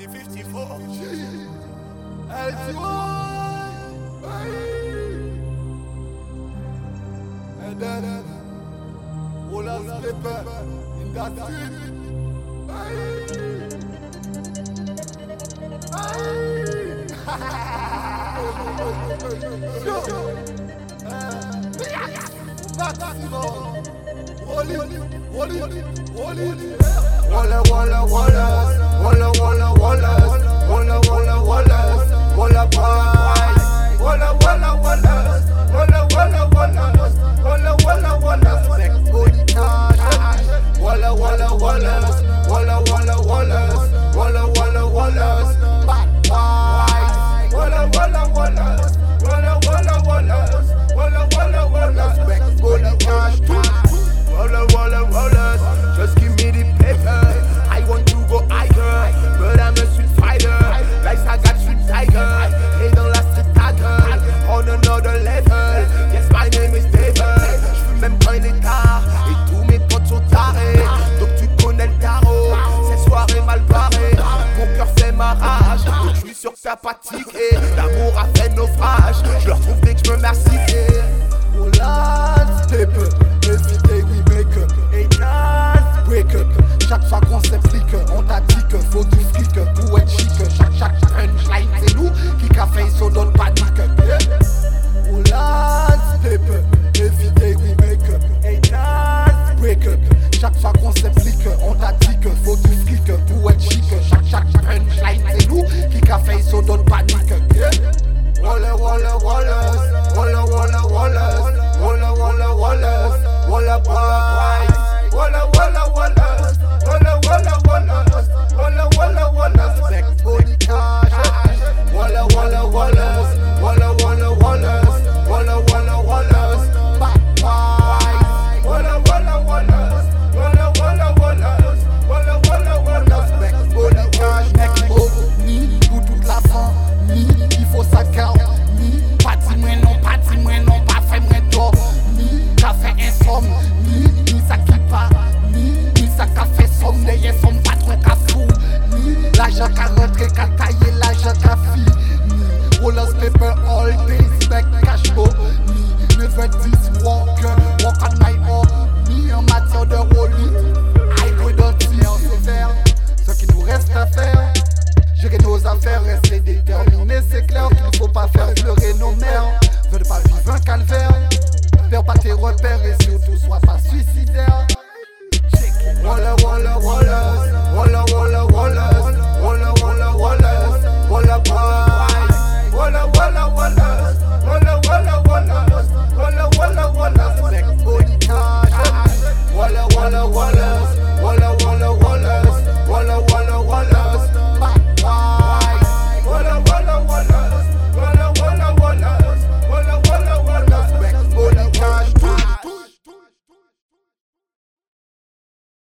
54. And then all I slip in that street. Just give me the paper. I want to go higher, but I'm a street fighter. Like I got street tiger. Hey, dans la street tagger. On another level. Yes, my name is David. J'fume même quand il est tard. Et tous mes potes sont tarés. Donc tu connais le tarot. Cette soirée mal barrée. Mon cœur fait ma rage. Donc j'suis sûr que ça pas tiqué. L'amour a fait naufrage. J'le retrouve dès que j'me mets à citer. Oh là, step up, every day we make up. Hey, dance, break up. Chaque fois qu'on s'implique, on t'a dit que faut du fric pour être chic. Chaque punchline, c'est nous qui qu'a fait son donne panique. Oh là, step up, every day we make up. Hey, dance, break up. Chaque fois qu'on s'implique, on t'a dit que faut du fric pour être chic. Chaque punchline, c'est nous qui qu'a fait son donne panique. Walla walla wallas, walla walla wallas, walla walla wallas, walla boy, walla walla wallas, walla walla wallas, walla walla wallas, back body cash, walla walla wallas, walla walla wallas, walla walla wallas, back boy, walla walla wallas, walla walla wallas, walla walla wallas, back body cash, mec beau, ni pour toute la famille, il faut sa carte. Pas fait moins d'or, ni café insomme, ni ça qui pas, ni ça qu'a fait somme, d'ailleurs somme pas trop qu'à fou, ni l'argent qu'a rentré, qu'a taillé, l'argent qu'a fini, ni rollers paper all day, spec cash flow, ni 9-10 walk on my own, ni en matière de rolling, I go don't see en sévère, ce qui nous reste à faire, gérer nos affaires, rester déterminé, c'est clair.